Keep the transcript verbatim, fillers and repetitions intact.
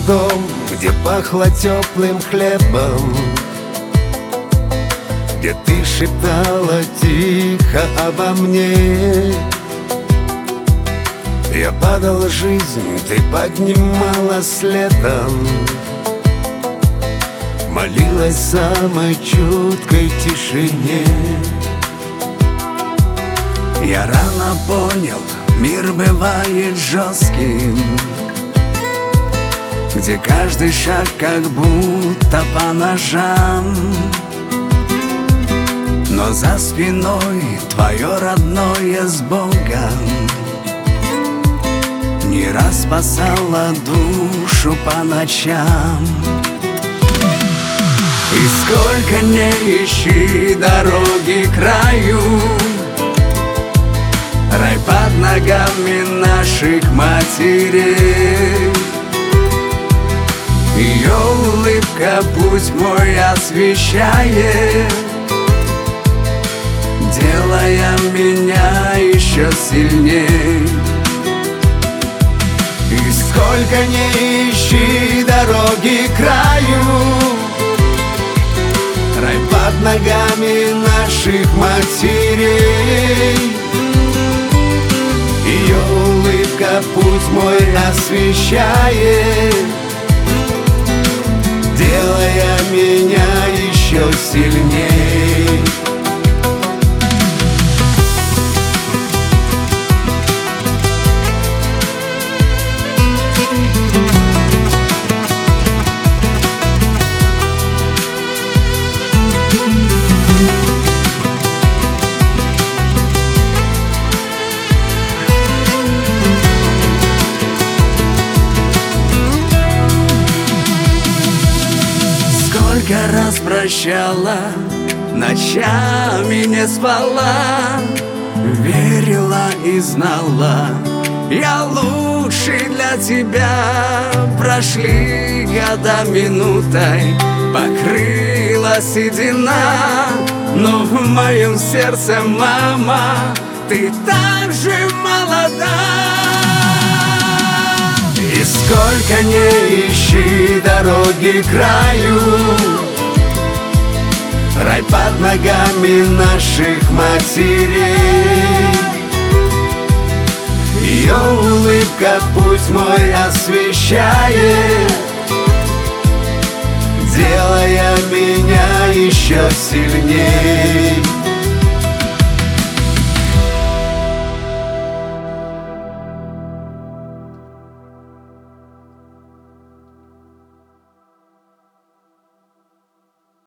дом, где пахло теплым хлебом, где ты шептала тихо обо мне. Я падал в жизнь, ты поднимала следом, молилась в самой чуткой тишине. Я рано понял, мир бывает жестким, где каждый шаг как будто по ножам. Но за спиной твое родное с Богом не раз спасала душу по ночам. И сколько не ищи дороги к раю, рай под ногами наших матерей. Ее улыбка путь мой освещает, делая меня еще сильней. И сколько не ищи дороги к краю, рай под ногами наших матерей. Ее улыбка путь мой освещает, делая меня еще сильней. Сколько раз прощала, ночами не спала, верила и знала, я лучший для тебя. Прошли года минутой, покрыла седина, но в моем сердце, мама, ты так же молода. И сколько не ищи дороги к краю, рай под ногами наших матерей. Ее улыбка путь мой освещает, делая меня еще сильней.